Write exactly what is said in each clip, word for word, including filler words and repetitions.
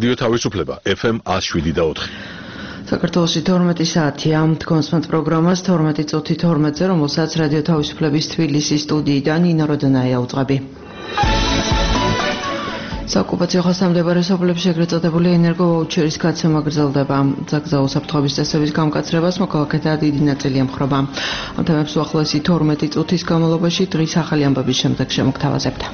რადიო თავისუფლება F M one oh seven და four. საქართველოში თორმეტი საათია. კონსმენთ პროგრამას თორმეტი წუთი თორმეტზე, რომელსაც რადიო თავისუფლების თბილისის სტუდიიდან ნინო როდონაია უძღვები. საოკუპაციო ხასიათდებარე სოფლებში ეგრეთ წოდებული ენერგოვაუჩერის გაცემა გრძელდება. საგზაო საფრთხების წესების გამკაცრებას მოქალაქეთა დიდი ნაწილი ემხრობა. ამ თემებს უახლოესი თორმეტი წუთის განმავლობაში დღის ახალი ამბების შემდეგ შემოგთავაზებთ.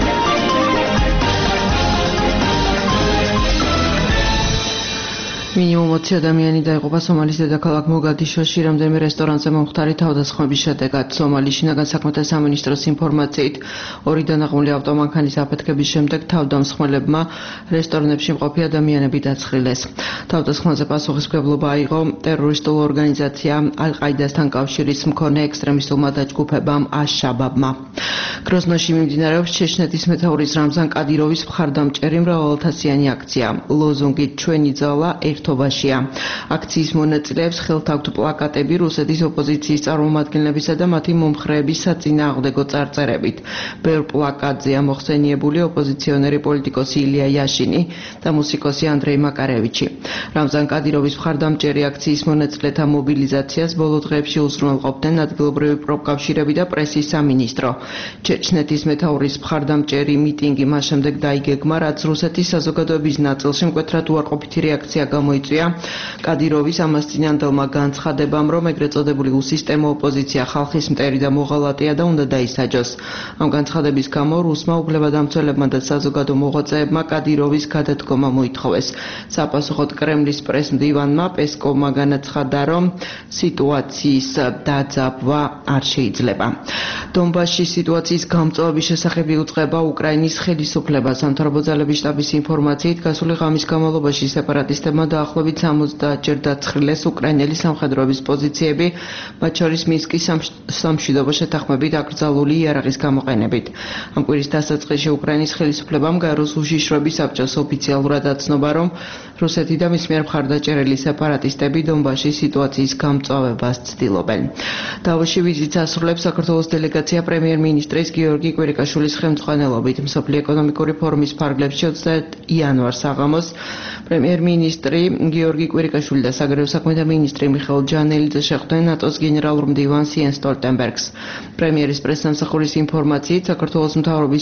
მინიმუმ ოცი ადამიანი დაიღუპა სომალის დედაქალაქ მოგადიშოში რამდენიმე რესტორანზე მომხდარი თავდასხმების შედეგად. სომალის შინაგან საქმეთა სამინისტროს ინფორმაციით, ორი დანაღმული ავტომანქანის აფეთქების შემდეგ თავდამსხმელებმა რესტორნებში მყოფი ადამიანები დაცხრილეს. თავდასხმაზე პასუხისმგებლობა აიღო ტერორისტულ ორგანიზაცია ალ-ყაიდასთან კავშირის მქონე ექსტრემისტულმა დაჯგუფებამ აშ-შაბაბმა. გროზნოში მიმდინარეობს ჩეჩნეთის მეთაურის რამზან კადიროვის მხარდამჭერი მრავალათასიანი აქცია. ლოზუნგით ჩვენი ძალა ერთობაშია. აქციის მონაწილეებს ხელთ აქვთ პლაკატები რუსეთის ოპოზიციის წარმომადგენლებისა და მათი მომხრეების საწინააღმდეგო წარწერებით. ბევრ პლაკატზეა მოხსენიებული ოპოზიციონერი პოლიტიკოსი ილია იაშინი და მუსიკოსი ანდრეი მაკარევიჩი. რამზან კადიროვის მხარდამჭერი აქციის მონაწილეთა მობილიზაციას ბოლო დღეებში უზრუნველყოფდნენ ადგილობრივი პროფკავშირები და პრესის სამინისტრო. ჩეჩნეთის მეთაურის მხარდამჭერი მიტინგი მას შემდეგ დაიგეგმა, რაც რუსეთის საზოგადოების ნაწილში მკვეთრად უარყოფითი რეაქცია გამოიწვია კადიროვის ამას წინანდელმა განცხადებამ, რომ ეგრეთ წოდებული უსისტემო ოპოზიცია ხალხის მტერი და მოღალატეა და უნდა დაისაჯოს. ამ განცხადების გამო რუსმა უფლებადამცველებმა და საზოგადო მოღვაწეებმა კადიროვის გადადგომა მოითხოვეს. საპასუხოდ კრემლის პრეს-მდივანმა პესკოვმა განაცხადა, რომ სიტუაციის დაძაბვა არ შეიძლება. დონბასში სიტუაციის გამწვავების შესახებ იუწყება უკრაინის ხელისუფლება. სამთავრობო ძალების შტაბის ინფორმაციით, გასული ღამის განმავლობაში სეპარატისტებმა დაახლოებით სამოცდაათჯერ დაცხრილეს უკრაინელი სამხედროების პოზიციები, მათ შორის მინსკის სამშვიდობო შეთანხმებით აკრძალული იარაღის გამოყენებით. ამ კვირის დასაწყისში უკრაინის ხელისუფლებამ გაეროს უშიშროების საბჭოს ოფიციალურად აცნობა, რომ რუსეთი და მის მიერ მხარდაჭერილი სეპარატისტები დონბასში სიტუაციის გამწვავებას ცდილობენ. დავოში ვიზიტს ასრულებს საქართველოს დელეგაცია პრემიერ-მინისტრის გიორგი კვირიკაშვილის ხელმძღვანელობით. მსოფლიო ეკონომიკური ფორუმის ფარგლებში ოცდაერთი იანვარს საღამოს პრემიერ-მინისტრი გიორგი კვირიკაშვილი და საგარეო საქმეთა მინისტრი მიხეილ ჯანელიძე შეხვდნენ ნატოს გენერალურ მდივანს იენს სტოლტენბერგს. პრემიერის პრესსამსახურის ინფორმაციით, საქართველოს მთავრობის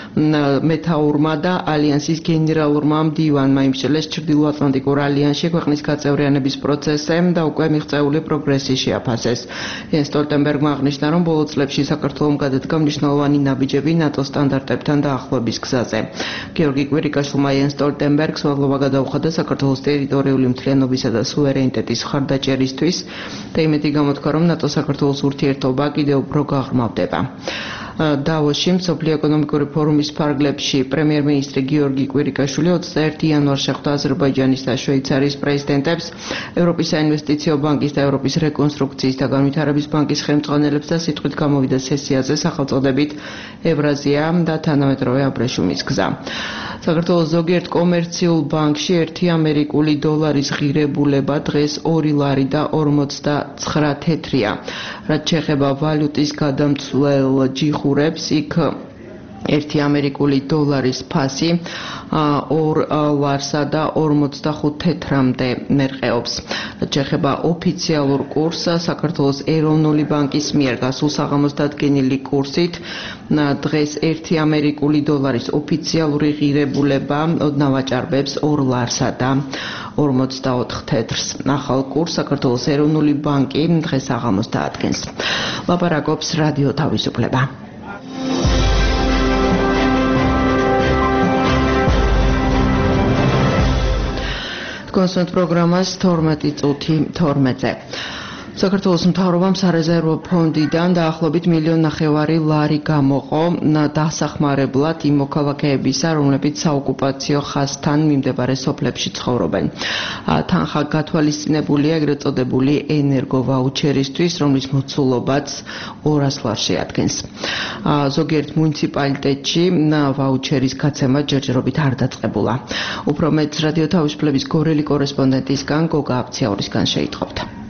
მეთაურმა და ალიანსის გენერალურმა მდივანმა იმსჯელეს ჩრდილოატლანტიკურ ალიანსში ქვეყნის გაწევრიანების პროცესზე და უკვე მიღწეული პროგრესი შეაფასეს. იენს სტოლტენბერგმა აღნიშნა, რომ ბოლო წლებში საქართველომ გადადგა მნიშვნელოვანი ნაბიჯები ნატოს სტანდარტებთან დაახლოების გზაზე. გიორგი კვირიკაშვილმა იენს სტოლტენბერგს მადლობა გადაუხადა საქართველოს ტერიტორიული მთლიანობისა და სუვერენიტეტის მხარდაჭერისთვის და იმედი გამოთქვა, რომ ნატო საქართველოს ურთიერთობა კიდევ უფრო გაღრმავდება. დავოში მსოფლიო ეკონომიკური ფორუმის ფარგლებში პრემიერ-მინისტრი გიორგი კვირიკაშვილი ოცდაერთი იანვარს შეხვდა აზერბაიჯანის და შვეიცარიის პრეზიდენტებს, ევროპის საინვესტიციო ბანკის და ევროპის რეკონსტრუქციის და განვითარების ბანკის ხელმძღვანელებს და სიტყვით გამოვიდა სესიაზე სახელწოდებით ევრაზია და თანამედროვე აბრეშუმის გზა. საქართველოს ზოგიერთ კომერციულ ბანკში ერთი ამერიკული დოლარის ღირებულება დღეს ორი ლარი და ორმოცდაცხრა თეთრია. რაც შეეხება ვალუტის გადამცველ ჯიხურებს, იქ ერთი ამერიკული დოლარის ფასი ორ ლარსა და ორმოცდახუთ თეთრამდე მერყეობს. რაც შეეხება ოფიციალურ კურსს, საქართველოს ეროვნული ბანკის მიერ გასულ საღამოს დადგენილი კურსით, დღეს ერთი ამერიკული დოლარის ოფიციალური ღირებულება ოდნავ აჭარბებს ორ ლარსა და ორმოცდაოთხ თეთრს. ახალ კურსს საქართველოს ეროვნული ბანკი დღეს საღამოს დაადგენს. ლაპარაკობს რადიო თავისუფლება. კონსმენთ პროგრამას თორმეტი წუთი თორმეტზე. საქართველოს მთავრობამ სარეზერვო ფონდიდან დაახლოებით მილიონ ნახევარი ლარი გამოყო დასახმარებლად იმ მოქალაქეებისა, რომლებიც საოკუპაციო ხაზთან მიმდებარე სოფლებში ცხოვრობენ. თანხა გათვალისწინებულია ეგრეთ წოდებული ენერგოვაუჩერისთვის, რომლის მოცულობაც ორას ლარს შეადგენს. ზოგიერთ მუნიციპალიტეტში ვაუჩერის გაცემა ჯერჯერობით არ დაწყებულა. უფრო მეტს რადიო თავისუფლების გორელი კორესპონდენტისგან გოგა აფციაურისგან შეიტყობთ.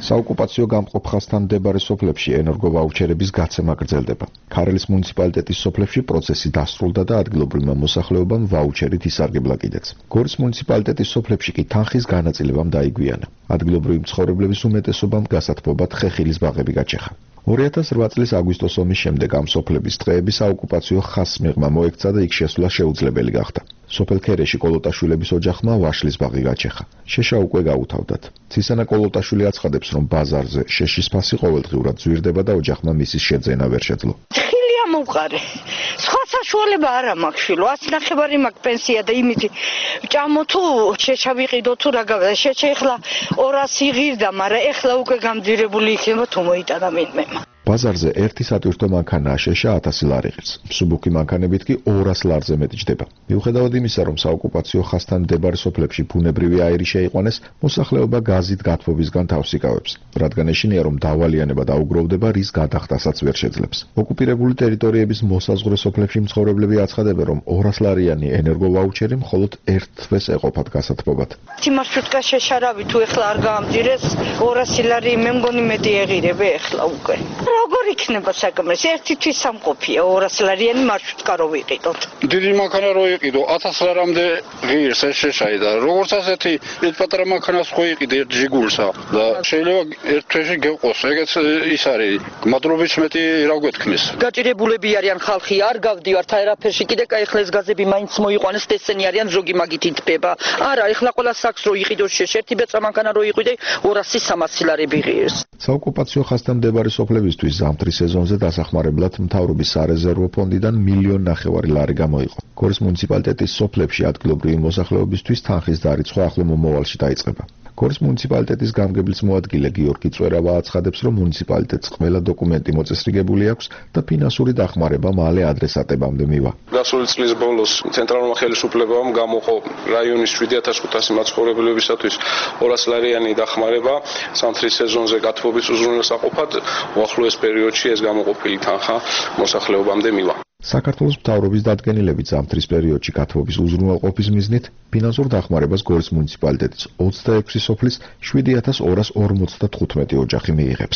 საოკუპაციო გამყოფ ხაზთან მდებარე სოფლებში ენერგოვაუჩერების გაცემა გრძელდება. ქარელის მუნიციპალიტეტის სოფლებში პროცესი დასრულდა და ადგილობრივმა მოსახლეობამ ვაუჩერით ისარგებლა კიდეც. გორის მუნიციპალიტეტის სოფლებში კი თანხის განაწილებამ დაიგვიანა. ადგილობრივი მცხოვრებლების უმეტესობამ გასათბობად ხეხილის ბაღები გაჩეხა. ორი ათას რვა წლის აგვისტოს ომის შემდეგ ამ სოფლების ტყეები საოკუპაციო ხაზს მიღმა მოექცა და იქ შესვლა შეუძლებელი გახდა. სოფელ ქერეში კოლოტაშვილების ოჯახმა ვაშლის ბაღი გაჩეხა. შეშა უკვე გაუთავდათ. ცისანა კოლოტაშვილი აცხადებს, რომ ბაზარზე შეშის ფასი ყოველდღიურად ზვირდება და ოჯახმა მისის შეძენა ვერ შეძლო. მოვყარე. სხვა საშუალება არა მაქვს შვილო, ას ნახევარი მაქვს პენსია და იმითი ჭამო თუ შეჩა ვიყიდო თუ რა გავიდა. შეჩა ეხლა ორასი ღირდა, მაგრამ ეხლა უკვე გამძირებული იქნება თუ მოიტანა მინმე. ბაზარზე ერთი სატვირთო მანქანაა შეშა ათასი ლარი ღირს. მსუბუქი მანქანებით კი ორას ლარზე მეტი ჯდება. მიუხედავად იმისა, რომ საოკუპაციო ხაზთან მდებარე სოფლებში ბუნებრივი აირი შეიყვანეს, მოსახლეობა გაზით გათბობისგან თავს იკავებს, რადგან ეშინია, რომ დავალიანება დაუგროვდება, რის გადახდასაც ვერ შეძლებს. ოკუპირებული ტერიტორიების მოსაზღვრე სოფლებში მცხოვრებლები აცხადებენ, რომ ორას ლარიანი ენერგოვაუჩერი მხოლოდ ერთ თვეს ეყოფათ გასათბობად. მარშრუტკა შეშარავი თუ ეხლა არ გაამძირეს ორასი ლარი მე მგონი მეტი ეღირebe ეხლა უკვე. როგორ იქნება საკმარისი? ერთი თვის სამყოფია ორასი ლარიანი მარშრუტკა რო ვიყიდოთ. დიდი მანქანა რო იყიდო ათას ლარამდე ღირს ეს შეშაი და როგორც ასეთი ერთ პატარა მანქანას ხო იყიდე ერთ ჯიგულსა და შეიძლება ერთ თვეში გეყოს. ეგეც ის არის მადლობის მეტი რა გვეთქმის. გაჭირებულები არიან ხალხი, არ გავდივართ აერაფერში კიდე კაი ხლეს გაზები მაინც მოიყვანეს და ესენი არიან ზოგი მაგით იტბება. არა, ეხლა ყველა საქს რო იყიდო შეშ ერთი ბეწვა მანქანა რო იყიდე ორასი სამასი ლარები ღირს. საოკუპაციო ხაზთან მდებარე სოფლებისთვის ზამთრის სეზონზე დასახმარებლად მთავრობის სარეზერვო ფონდიდან მილიონ ნახევარი ლარი გამოიყო. გორის მუნიციპალიტეტის სოფლებში ადგილობრივი მოსახლეობისთვის თანხის დარიცხვა ახლო მომავალში დაიწყება. გორის მუნიციპალიტეტის გამგებლის მოადგილე გიორგი წვერავა აცხადებს, რომ მუნიციპალიტეტს ყველა დოკუმენტი მოწესრიგებული აქვს და ფინანსური დახმარება მალე ადრესატებამდე მივა. გასული წლის ბოლოს ცენტრალურმა ხელისუფლებამ გამოყო რაიონის შვიდი ათას ხუთასი მაცხოვრებლებისათვის ორასი ლარიანი დახმარება ზამთრის სეზონზე გათბობის უზრუნველსაყოფად. უახლოეს პერიოდში ეს გამოყოფილი თანხა მოსახლეობამდე მივა. საქართველოს მთავრობის დადგენილებით ზამთრის პერიოდში გათბობის უზრუნველყოფის მიზნით ფინანსურ დახმარებას გორის მუნიციპალიტეტის ოცდაექვსი სოფლის შვიდი ათას ორას ორმოცდათხუთმეტი ოჯახი მიიღებს.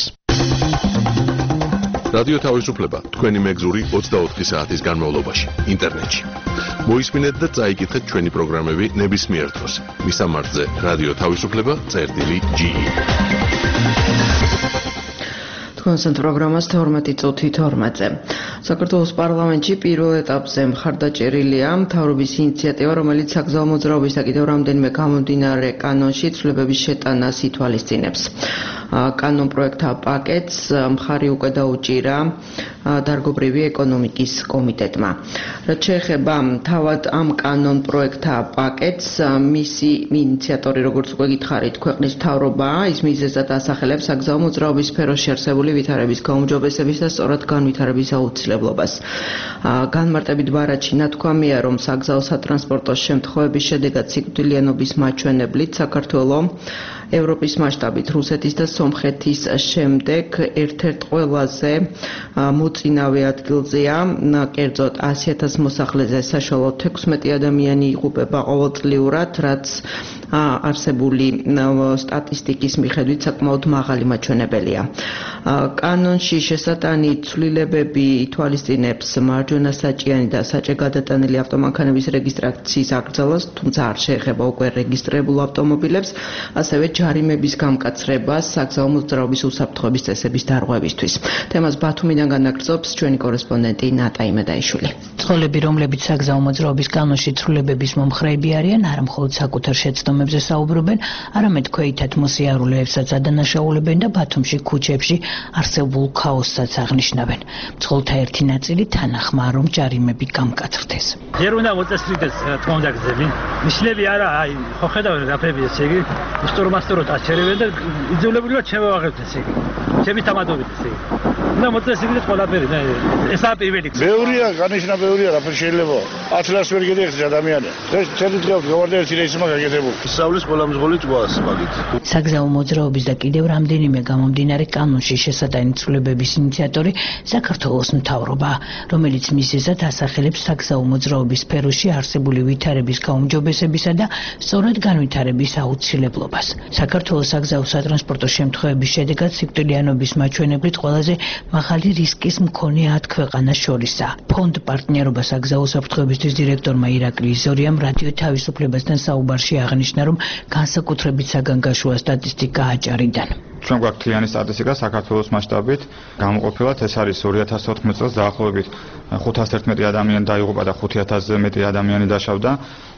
რადიო თავისუფლება თქვენი მეგზური ოცდაოთხი საათის განმავლობაში ინტერნეტში. მოისმინეთ და წაიკითხეთ ჩვენი პროგრამები ნებისმიერ დროს. მისამართზე რადიო თავისუფლება წერტილი ჯი. კონსენტ პროგრამას თორმეტი წუთი თორმეტზე. საქართველოს პარლამენტში პირველ ეტაპზე მხარდაჭერილია მთავრობის ინიციატივა, რომელიც საგზაო მოძრაობის და კიდევ რამდენიმე გამომდინარე კანონში ცვლილებების შეტანას ითვალისწინებს. კანონ პროექტთა პაკეტს მხარი უკვე დაუჭირა დარგობრივი ეკონომიკის კომიტეტმა. რაც შეეხება თავად ამ კანონ პროექტთა პაკეტს, მისი ინიციატორი, როგორც უკვე გითხარით, ქვეყნის მთავრობაა, ის მიზეზად ასახელებს საგზაო მოძრაობის სფეროში არსებული ვითარების გაუმჯობესების და სწორად განვითარების აუცილებლობას. განმარტებით ბარათში ნათქვამია, რომ საგზაო სატრანსპორტო შემთხვევების შედეგად სიკვდილიანობის მაჩვენებლით საქართველო ევროპის მასშტაბით რუსეთის და სომხეთის შემდეგ ერთ-ერთ ყველაზე მოწინავე ადგილზეა, კერძოდ ასი ათას მოსახლეზე საშუალოდ თექვსმეტი ადამიანი იღუპება ყოველწლიურად, რაც არსებული სტატისტიკის მიხედვით საკმაოდ მაღალი მაჩვენებელია. კანონში შესატანი ცვლილებები ითვალისწინებს მარჯვენა საჭიანი და საჭე გადატანილი ავტომანქანების რეგისტრაციის აკრძალვას, თუმცა არ შეეხება უკვე რეგისტრირებულ ავტომობილებს, ასევე ჯარიმების გამკაცრებას საგზაო მოძრაობის უსაფრთხოების წესების დარღვევისთვის. თემას ბათუმიდან განაგრძობს ჩვენი კორესპონდენტი ნატა იმედაიშვილი. ცხოველები, რომლებიც საგზაო მოძრაობის კანონში ცვლილებების მომხრეები არიან, არა მხოლოდ საკუთარ შეცდომებზე საუბრობენ, არამედ ქვეითად მოსიარულეებსაც ადანაშაულებენ და ბათუმში ქუჩებში არსებულ ქაოსსაც აღნიშნავენ. მცხოვრთა ერთი ნაწილი თანახმაა, რომ ჯარიმები გამკაცრდეს. ჯერ უნდა მოწესრიგდეს თქმა უნდა გზები. ნიშნები არა, აი, ხო ხედავენ რაფები ესე იგი, უსტორმასტუროდ აჩერებენ და იძულებული ვარ ჩემ ვაღებთ ესე იგი. ჩემი თამადობით ესე იგი. უნდა მოწესრიგდეს ყველაფერი და ესაა პირველი. ბევრია, განიშნა ბევრია, რა შეიძლება. ათი ლარს ვერ გეძახის ადამიანი. დღეს წელი დღეობით გავარდა ერთი რეისი მაგაგეთებულ. ისავლის ყველა მძღოლი ჭვას მაგით. საგზაო მოძრაობის და კიდევ რამდენიმე გამომდინარე კანონში შესატანი ცვლილებების ინიციატორი საქართველოს მთავრობა, რომელიც მისეზად ასახელებს საგზაო მოძრაობის სფეროში არსებული ვითარების გაუმჯობესებისა და სწორად განვითარების აუცილებლობას. საქართველოს საგზაო სატრანსპორტო შემთხვევების შედეგად სიკვდილიანობის მაჩვენებლით ყველაზე მაღალი რისკის მქონე ათ ქვეყანას შორისაა. ფონდ პარტნიორობა საგზაო საფრთხეებისთვის დირექტორმა ირაკლი იზორიამ რადიო თავისუფლებასთან საუბარში აღნიშნა, რომ განსაკუთრებით საგანგაშოა სტატისტიკა აჭარიდან. ჩვენ გვაქვს მთლიანი სტატისტიკა საქართველოს მასშტაბით, გამოყოფილად ეს არის ორი ათას თოთხმეტ წელს დაახლოებით ხუთას ერთმეტი ადამიანი დაიღუპა და ხუთი ათასზე მეტი ადამიანი დაშავდა,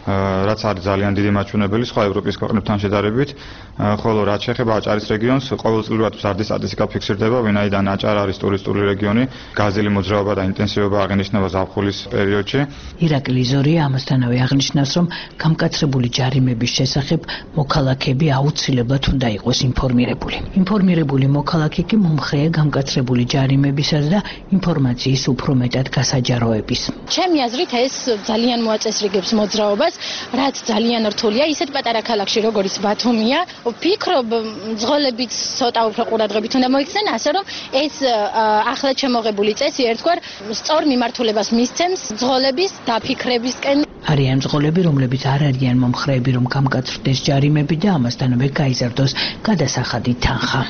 რაც არის ძალიან დიდი მაჩვენებელი სხვა ევროპის ქვეყნებთან შედარებით, ხოლო რაც შეეხება აჭარის რეგიონს, ყოველწლიურად მზარდი სტატისტიკა ფიქსირდება, ვინაიდან აჭარა არის ტურისტული რეგიონი, გაზელი მოძრაობა და ინტენსივობა აღინიშნება ზაფხულის პერიოდში. ირაკლი იზორია ამასთანავე აღნიშნავს, რომ გამკაცრებული ჯარიმების შესახებ მოქალაქეები აუცილებლად უნდა იყოს ინფორმირებული. ინფორმირებული მოქალაქე კი მომხრეა გამკაცრებული ჯარიმებისას და ინფორმაციის უფრო მეტად გასაჯაროების. ჩემი აზრით ეს ძალიან მოაწესრიგებს მოძრაობას, რაც ძალიან რთულია, ისეთ პატარა ქალაქში როგორც ბათუმია. ვფიქრობ, მძღოლებიც ცოტა უფრო ყურადღებით უნდა მოიქცნენ, ასე რომ ეს ახლა შემოღებული წესი ერთგვარ სწორ მიმართულებას მისცემს მძღოლების დაფიქრებისკენ. არიან მძღოლები, რომლებიც არ არიან მომხრეები, რომ გამკაცრდეს ჯარიმები და ამასთანავე გაიზარდოს გადასახადი თანხა.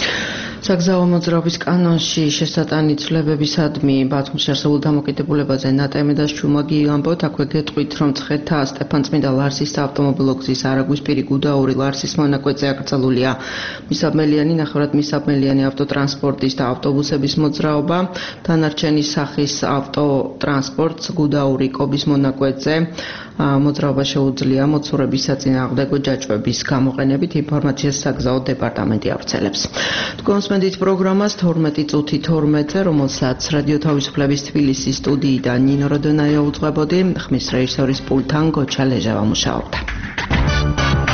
საგზაო მოძრაობის კანონში შესატანი ცვლილებებისადმი ბათუმში არსებულ დამოკიდებულებაზე ნატა მედას ჩუმაგი ამბობთ, აქვე გეტყვით, რომ ცხეთა სტეფანწმინდა ლარსის საავტომობილო გზის არაგვისპირი გუდაური ლარსის მონაკვეთზე აკრძალულია მისაბმელიანი, ნახევრად მისაბმელიანი ავტოტრანსპორტის და ავტობუსების მოძრაობა, დანარჩენი სახის ავტოტრანსპორტს გუდაური კობის მონაკვეთზე მოძრაობა შეუძლია მოცურების საწინააღმდეგო ჯაჭვების გამოყენებით, ინფორმაციას საგზაო დეპარტამენტი ავრცელებს. თქვენსმენდით პროგრამას თორმეტი წუთი თორმეტზე, რომელსაც რადიო თავისუფლების თბილისის სტუდიიდან ნინო როდონაია უძღვებოდი, ხმის რეჟისორის პულტთან გოჩა ლეჟავა მუშაობდა.